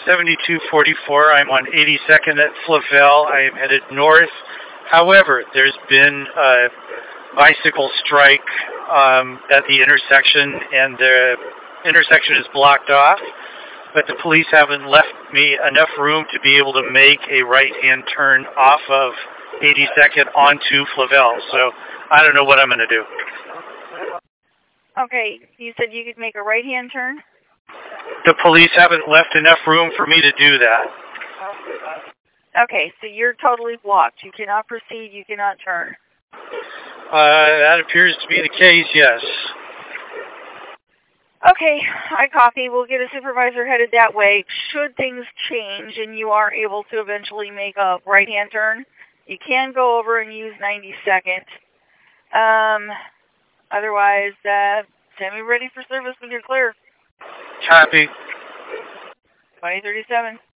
7244. I'm on 82nd at Flavel. I am headed north. However, there's been a bicycle strike at the intersection, and the intersection is blocked off. But the police haven't left me enough room to be able to make a right-hand turn off of 82nd onto Flavel. So I don't know what I'm going to do. Okay, you said you could make a right-hand turn? The police haven't left enough room for me to do that. Okay, so you're totally blocked. You cannot proceed, you cannot turn. That appears to be the case, yes. Okay, I copy. We'll get a supervisor headed that way. Should things change and you are able to eventually make a right-hand turn, you can go over and use 92nd. Otherwise, send me ready for service when you're clear. Copy. 2037.